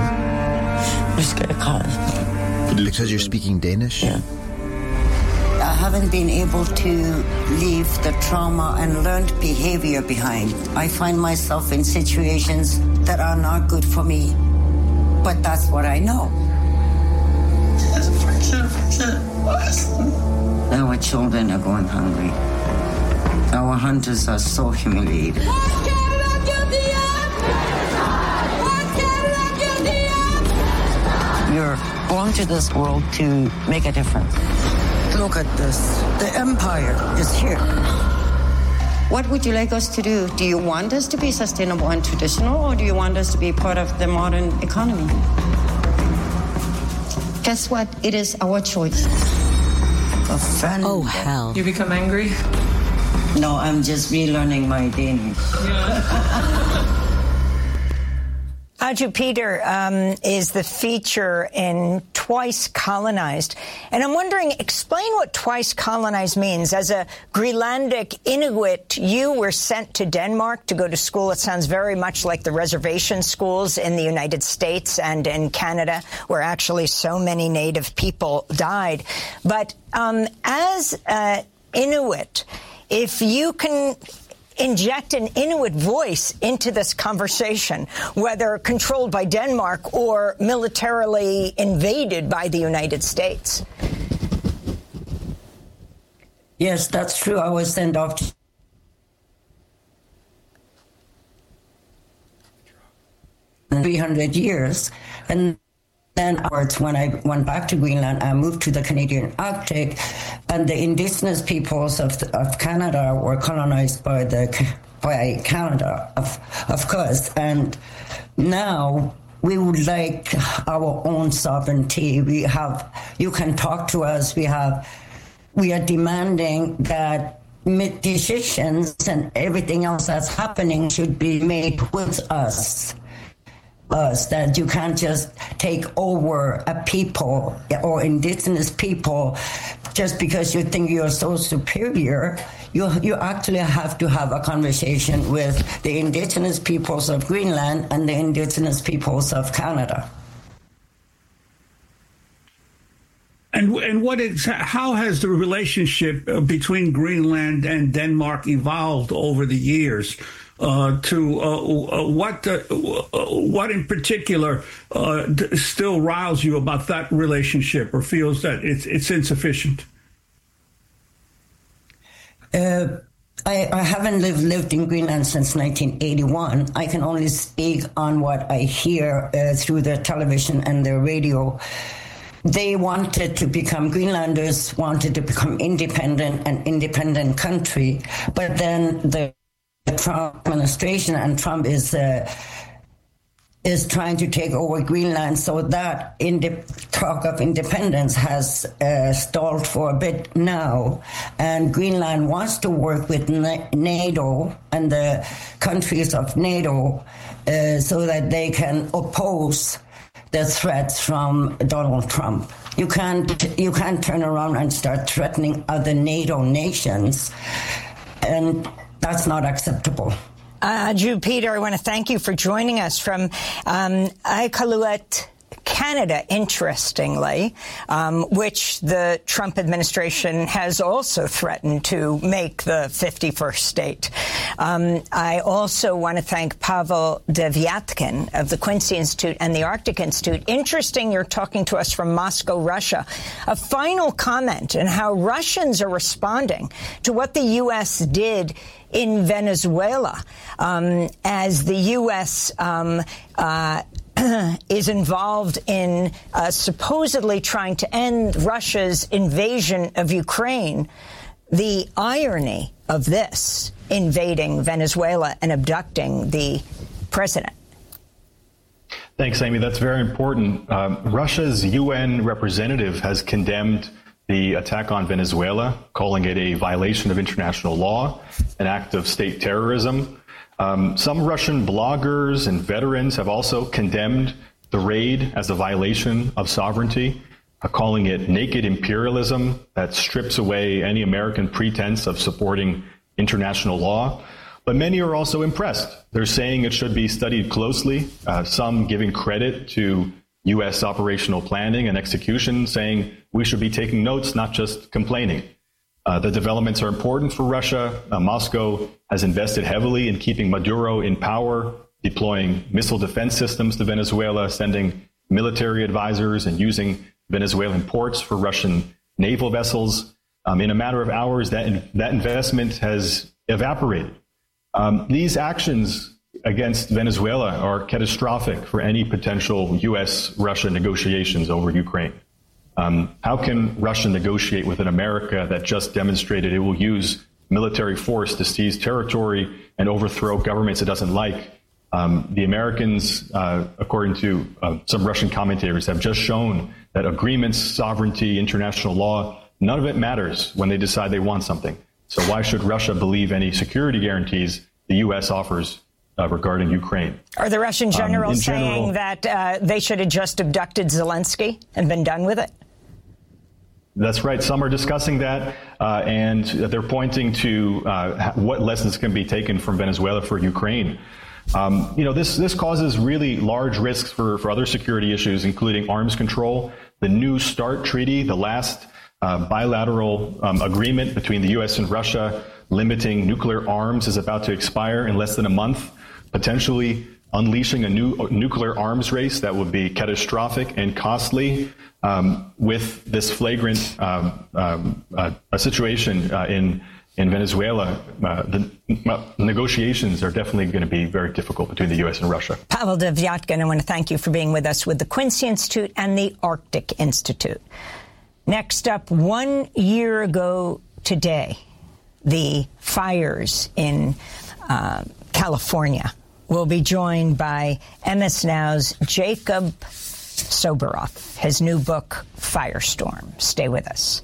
Because you're speaking Danish? Yeah. I haven't been able to leave the trauma and learned behavior behind. I find myself in situations that are not good for me, but that's what I know. Our children are going hungry. Our hunters are so humiliated. You're born to this world to make a difference. Look at this. The empire is here. What would you like us to do? Do you want us to be sustainable and traditional, or do you want us to be part of the modern economy? Guess what? It is our choice. Oh, hell. You become angry? No, I'm just relearning my Danish. Ayu Peter um, is the feature in Twice Colonized. And I'm wondering, explain what Twice Colonized means. As a Greenlandic Inuit, you were sent to Denmark to go to school. It sounds very much like the reservation schools in the United States and in Canada, where actually so many Native people died. But um, as uh, Inuit, if you can inject an Inuit voice into this conversation, whether controlled by Denmark or militarily invaded by the United States. Yes, that's true. I was sent off three hundred years. And then afterwards, when I went back to Greenland, I moved to the Canadian Arctic, and the indigenous peoples of, of Canada were colonized by the by Canada, of, of course. And now we would like our own sovereignty. We have, you can talk to us. We have, we are demanding that decisions and everything else that's happening should be made with us. Us, that you can't just take over a people or indigenous people just because you think you're so superior. You, you actually have to have a conversation with the indigenous peoples of Greenland and the indigenous peoples of Canada. And and what is how has the relationship between Greenland and Denmark evolved over the years? Uh, to uh, what uh, what in particular uh, still riles you about that relationship, or feels that it's it's insufficient? Uh, I, I haven't lived lived in Greenland since nineteen eighty-one. I can only speak on what I hear uh, through the television and the radio. They wanted to become, Greenlanders wanted to become independent, an independent country, but then the Trump administration and Trump is uh, is trying to take over Greenland, so that in the talk of independence has uh, stalled for a bit now, and Greenland wants to work with NATO and the countries of NATO uh, so that they can oppose the threats from Donald Trump. You can't you can't turn around and start threatening other NATO nations, and that's not acceptable. Uh, Drew Peter, I want to thank you for joining us from um, Iqaluit, Canada, interestingly, um, which the Trump administration has also threatened to make the fifty-first state. Um, I also want to thank Pavel Devyatkin of the Quincy Institute and the Arctic Institute. Interesting, you're talking to us from Moscow, Russia. A final comment on how Russians are responding to what the U S did in Venezuela, um, as the U S um, uh, is involved in uh, supposedly trying to end Russia's invasion of Ukraine. The irony of this, invading Venezuela and abducting the president. Thanks, Amy. That's very important. Um, Russia's U N representative has condemned the attack on Venezuela, calling it a violation of international law, an act of state terrorism. Um, some Russian bloggers and veterans have also condemned the raid as a violation of sovereignty, uh, calling it naked imperialism that strips away any American pretense of supporting international law. But many are also impressed. They're saying it should be studied closely, uh, some giving credit to U S operational planning and execution, saying we should be taking notes, not just complaining. Uh, the developments are important for Russia. Uh, Moscow has invested heavily in keeping Maduro in power, deploying missile defense systems to Venezuela, sending military advisors, and using Venezuelan ports for Russian naval vessels. Um, in a matter of hours, that, in, that investment has evaporated. Um, these actions against Venezuela are catastrophic for any potential U S Russia negotiations over Ukraine. Um, how can Russia negotiate with an America that just demonstrated it will use military force to seize territory and overthrow governments it doesn't like? Um, the Americans, uh, according to uh, some Russian commentators, have just shown that agreements, sovereignty, international law, none of it matters when they decide they want something. So why should Russia believe any security guarantees the U S offers Uh, regarding Ukraine? Are the Russian generals um, saying general, that uh, they should have just abducted Zelensky and been done with it? That's right. Some are discussing that, uh, and they're pointing to uh, what lessons can be taken from Venezuela for Ukraine. Um, you know, this this causes really large risks for, for other security issues, including arms control. The New START treaty, the last uh, bilateral um, agreement between the U S and Russia limiting nuclear arms, is about to expire in less than a month, potentially unleashing a new nuclear arms race that would be catastrophic and costly. Um, with this flagrant um, um, uh, a situation uh, in in Venezuela, uh, the uh, negotiations are definitely going to be very difficult between the U S and Russia. Pavel Devyatkin, I want to thank you for being with us with the Quincy Institute and the Arctic Institute. Next up, one year ago today, the fires in uh, California. We'll be joined by M S Now's Jacob Soboroff, his new book, Firestorm. Stay with us.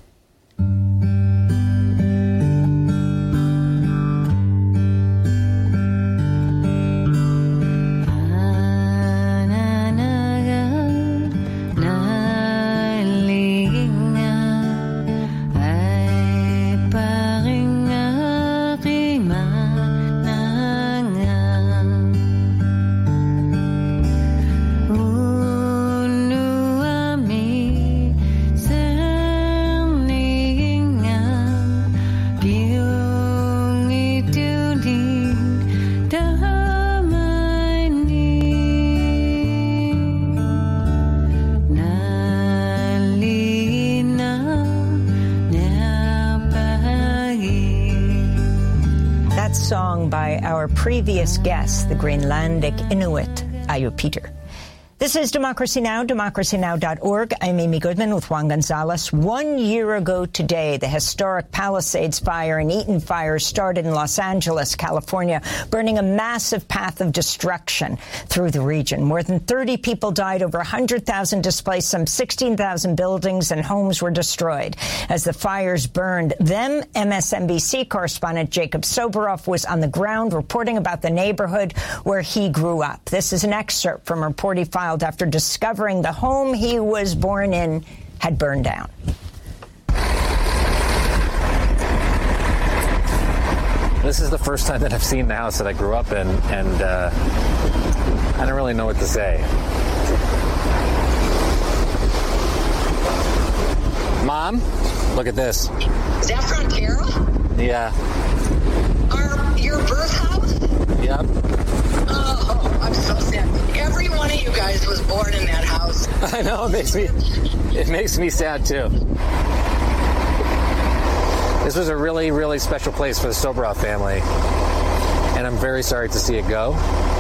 Our previous guest, the Greenlandic Inuit, Ayo Peter. This is Democracy Now!, democracy now dot org. I'm Amy Goodman with Juan Gonzalez. One year ago today, the historic Palisades Fire and Eaton Fire started in Los Angeles, California, burning a massive path of destruction through the region. More than thirty people died, over one hundred thousand displaced, some sixteen thousand buildings and homes were destroyed. As the fires burned, then M S N B C correspondent Jacob Soboroff was on the ground reporting about the neighborhood where he grew up. This is an excerpt from a report he filed after discovering the home he was born in had burned down. This is the first time that I've seen the house that I grew up in, and uh, I don't really know what to say. Mom, look at this. Is that Frontera? Yeah. Our, your birth house? Yep. Oh, I'm so sad. Every one of you guys was born in that house. I know, it makes me, it makes me sad too. This was a really, really special place for the Soboroff family, and I'm very sorry to see it go.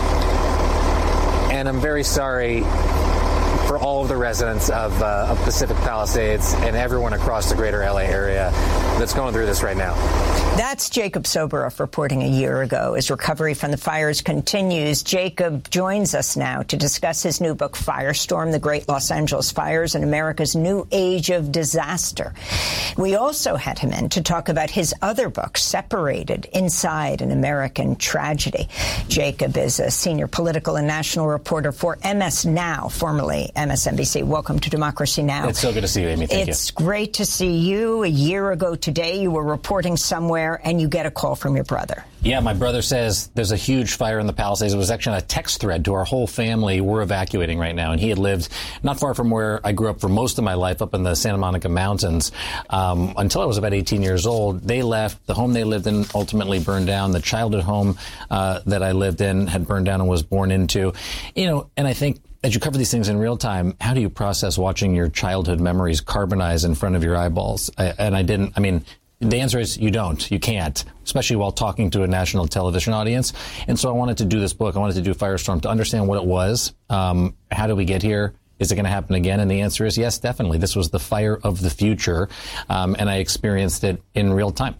And I'm very sorry for all of the residents of, uh, of Pacific Palisades and everyone across the greater L A area that's going through this right now. That's Jacob Soboroff reporting a year ago. As recovery from the fires continues, Jacob joins us now to discuss his new book, Firestorm, The Great Los Angeles Fires and America's New Age of Disaster. We also had him in to talk about his other book, Separated, Inside an American Tragedy. Jacob is a senior political and national reporter for M S Now, formerly M S N B C. Welcome to Democracy Now! It's so good to see you, Amy. Thank you. It's great to see you. A year ago today, you were reporting somewhere and you get a call from your brother. Yeah, my brother says there's a huge fire in the Palisades. It was actually on a text thread to our whole family. We're evacuating right now. And he had lived not far from where I grew up for most of my life, up in the Santa Monica Mountains, um, until I was about eighteen years old. They left. The home they lived in ultimately burned down. The childhood home uh, that I lived in had burned down and was born into. You know, and I think as you cover these things in real time, how do you process watching your childhood memories carbonize in front of your eyeballs? I, and I didn't, I mean, the answer is you don't. You can't, especially while talking to a national television audience. And so I wanted to do this book. I wanted to do Firestorm to understand what it was. Um, how did we get here? Is it going to happen again? And the answer is yes, definitely. This was the fire of the future, um, and I experienced it in real time.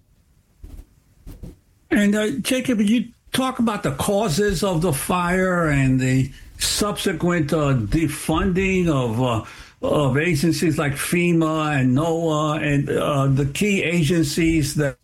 And uh, Jacob, you talk about the causes of the fire and the subsequent uh, defunding of uh, of agencies like FEMA and NOAA and uh, the key agencies that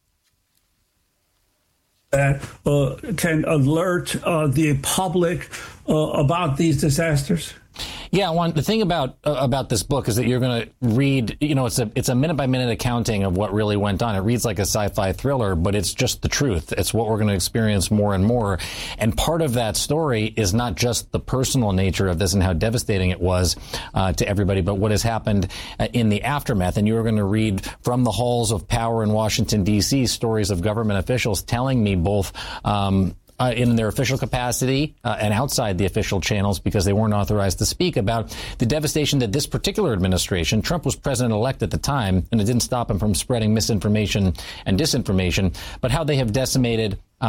that uh, can alert uh, the public uh, about these disasters? Yeah, one the thing about uh, about this book is that you're going to read, you know, it's a it's a minute by minute accounting of what really went on. It reads like a sci-fi thriller, but it's just the truth. It's what we're going to experience more and more. And part of that story is not just the personal nature of this and how devastating it was uh, to everybody, but what has happened uh, in the aftermath. And you're going to read from the halls of power in Washington, D C, stories of government officials telling me both um Uh, in their official capacity uh, and outside the official channels because they weren't authorized to speak about the devastation that this particular administration, Trump was president-elect at the time, and it didn't stop him from spreading misinformation and disinformation, but how they have decimated um,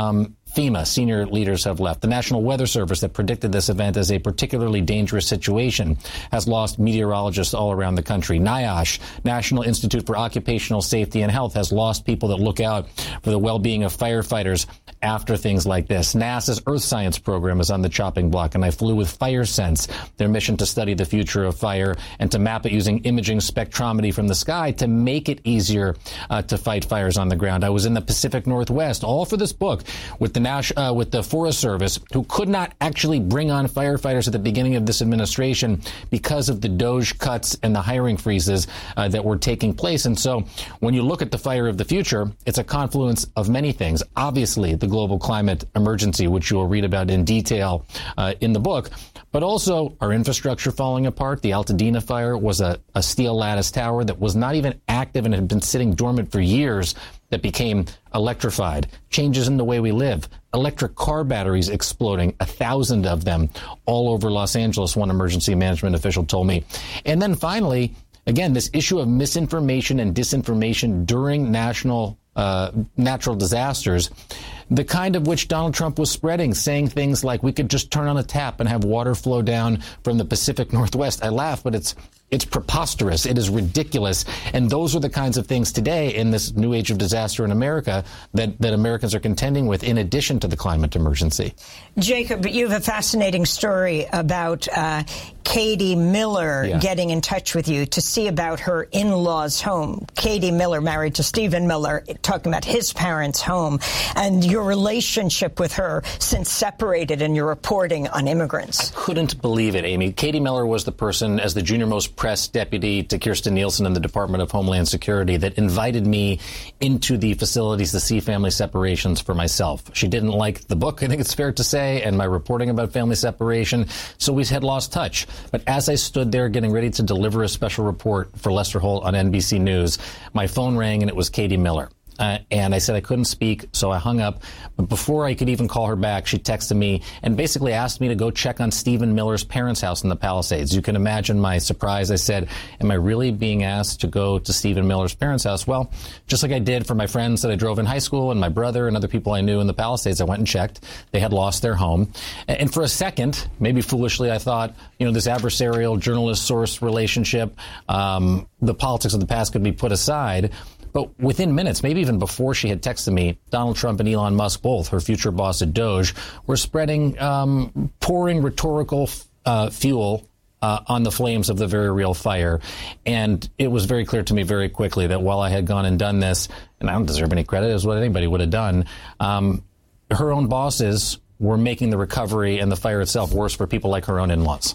FEMA senior leaders have left. The National Weather Service, that predicted this event as a particularly dangerous situation, has lost meteorologists all around the country. NIOSH, National Institute for Occupational Safety and Health, has lost people that look out for the well-being of firefighters after things like this. NASA's Earth Science program is on the chopping block, and I flew with FireSense, their mission to study the future of fire and to map it using imaging spectrometry from the sky to make it easier uh, to fight fires on the ground. I was in the Pacific Northwest, all for this book, with the Nash, uh, with the Forest Service, who could not actually bring on firefighters at the beginning of this administration because of the DOGE cuts and the hiring freezes uh, that were taking place. And so when you look at the fire of the future, it's a confluence of many things. Obviously, the global climate emergency, which you will read about in detail uh, in the book, but also our infrastructure falling apart. The Altadena fire was a, a steel lattice tower that was not even active and had been sitting dormant for years that became electrified. Changes in the way we live. Electric car batteries exploding, a thousand of them all over Los Angeles, one emergency management official told me. And then finally, again, this issue of misinformation and disinformation during national uh, natural disasters, the kind of which Donald Trump was spreading, saying things like we could just turn on a tap and have water flow down from the Pacific Northwest. I laugh, but it's it's preposterous. It is ridiculous. And those are the kinds of things today in this new age of disaster in America that, that Americans are contending with in addition to the climate emergency. Jacob, you have a fascinating story about uh, Katie Miller yeah. getting in touch with you to see about her in-laws' home. Katie Miller, married to Stephen Miller, talking about his parents' home and your relationship with her since separated in your reporting on immigrants. I couldn't believe it, Amy. Katie Miller was the person, as the junior-most press deputy to Kirstjen Nielsen in the Department of Homeland Security, that invited me into the facilities to see family separations for myself. She didn't like the book, I think it's fair to say, and my reporting about family separation, so we had lost touch. But as I stood there getting ready to deliver a special report for Lester Holt on N B C News, my phone rang and it was Katie Miller. Uh, and I said I couldn't speak, so I hung up. But before I could even call her back, she texted me and basically asked me to go check on Stephen Miller's parents' house in the Palisades. You can imagine my surprise. I said, am I really being asked to go to Stephen Miller's parents' house? Well, just like I did for my friends that I drove in high school and my brother and other people I knew in the Palisades, I went and checked. They had lost their home. And for a second, maybe foolishly, I thought, you know, this adversarial journalist-source relationship, um, the politics of the past could be put aside. But within minutes, maybe even before she had texted me, Donald Trump and Elon Musk, both her future boss at DOGE, were spreading, um, pouring rhetorical uh, fuel uh, on the flames of the very real fire. And it was very clear to me very quickly that while I had gone and done this, and I don't deserve any credit, as what anybody would have done, um, her own bosses were making the recovery and the fire itself worse for people like her own in-laws.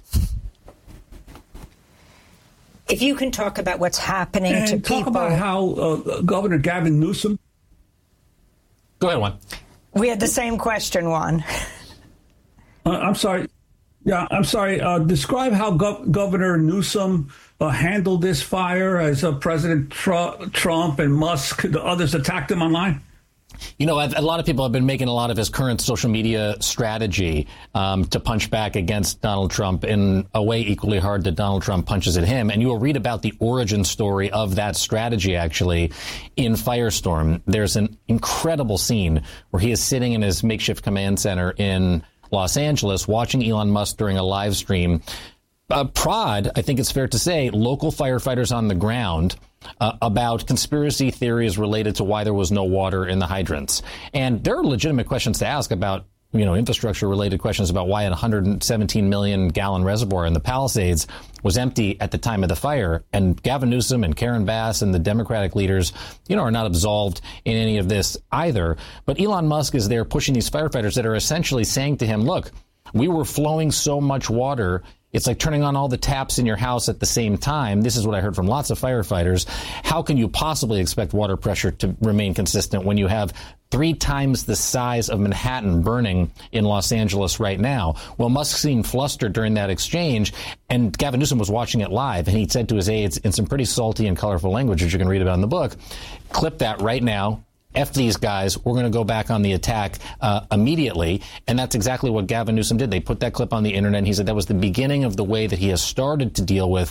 If you can talk about what's happening and to talk people. about how uh, Governor Gavin Newsom. Go ahead, Juan. We had the same question, Juan. Uh, I'm sorry. Yeah, I'm sorry. Uh, describe how Gov- Governor Newsom uh, handled this fire as uh, President Tr- Trump and Musk, the others attacked him online. You know, a lot of people have been making a lot of his current social media strategy um, to punch back against Donald Trump in a way equally hard that Donald Trump punches at him. And you will read about the origin story of that strategy, actually, in Firestorm. There's an incredible scene where he is sitting in his makeshift command center in Los Angeles watching Elon Musk during a live stream. Uh, prod, I think it's fair to say, local firefighters on the ground Uh, about conspiracy theories related to why there was no water in the hydrants. And there are legitimate questions to ask about, you know, infrastructure-related questions about why a one hundred seventeen million gallon reservoir in the Palisades was empty at the time of the fire. And Gavin Newsom and Karen Bass and the Democratic leaders, you know, are not absolved in any of this either. But Elon Musk is there pushing these firefighters that are essentially saying to him, look, we were flowing so much water, it's like turning on all the taps in your house at the same time. This is what I heard from lots of firefighters. How can you possibly expect water pressure to remain consistent when you have three times the size of Manhattan burning in Los Angeles right now? Well, Musk seemed flustered during that exchange, and Gavin Newsom was watching it live, and he said to his aides in some pretty salty and colorful language, which you can read about in the book, clip that right now. F these guys, we're going to go back on the attack uh, immediately. And that's exactly what Gavin Newsom did. They put that clip on the internet, and he said that was the beginning of the way that he has started to deal with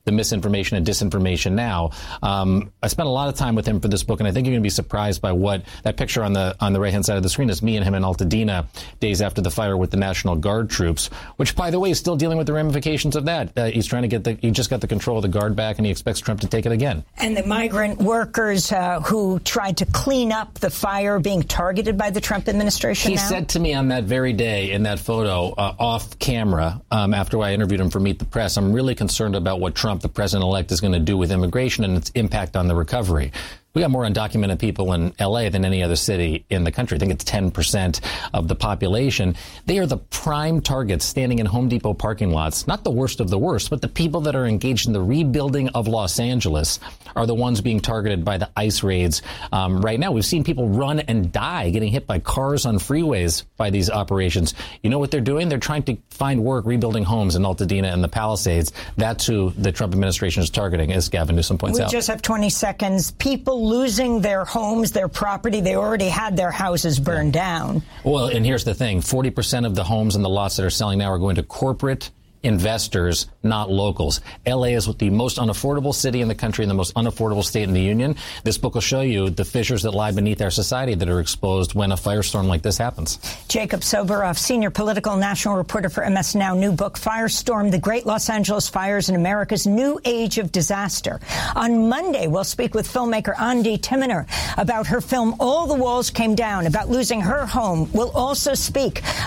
the misinformation and disinformation now. Um, I spent a lot of time with him for this book, and I think you're going to be surprised by what that picture on the on the right-hand side of the screen is me and him in Altadena days after the fire with the National Guard troops, which, by the way, is still dealing with the ramifications of that. Uh, he's trying to get the, he just got the control of the Guard back, and he expects Trump to take it again. And the migrant workers uh, who tried to clean up the fire being targeted by the Trump administration He now? said to me on that very day in that photo, uh, off camera, um, after I interviewed him for Meet the Press, I'm really concerned about what Trump, the president-elect, is going to do with immigration and its impact on the recovery. We got more undocumented people in L A than any other city in the country. I think it's ten percent of the population. They are the prime targets standing in Home Depot parking lots. Not the worst of the worst, but the people that are engaged in the rebuilding of Los Angeles are the ones being targeted by the ICE raids um, right now. We've seen people run and die getting hit by cars on freeways by these operations. You know what they're doing? They're trying to find work rebuilding homes in Altadena and the Palisades. That's who the Trump administration is targeting, as Gavin Newsom points we out. We just have twenty seconds. People losing their homes, their property. They already had their houses burned down. Well, and here's the thing. forty percent of the homes and the lots that are selling now are going to corporate investors, not locals. L A is the most unaffordable city in the country and the most unaffordable state in the union. This book will show you the fissures that lie beneath our society that are exposed when a firestorm like this happens. Jacob Soboroff, senior political national reporter for M S Now, new book, Firestorm, The Great Los Angeles Fires in America's New Age of Disaster. On Monday, we'll speak with filmmaker Andi Timiner about her film All the Walls Came Down, about losing her home. We'll also speak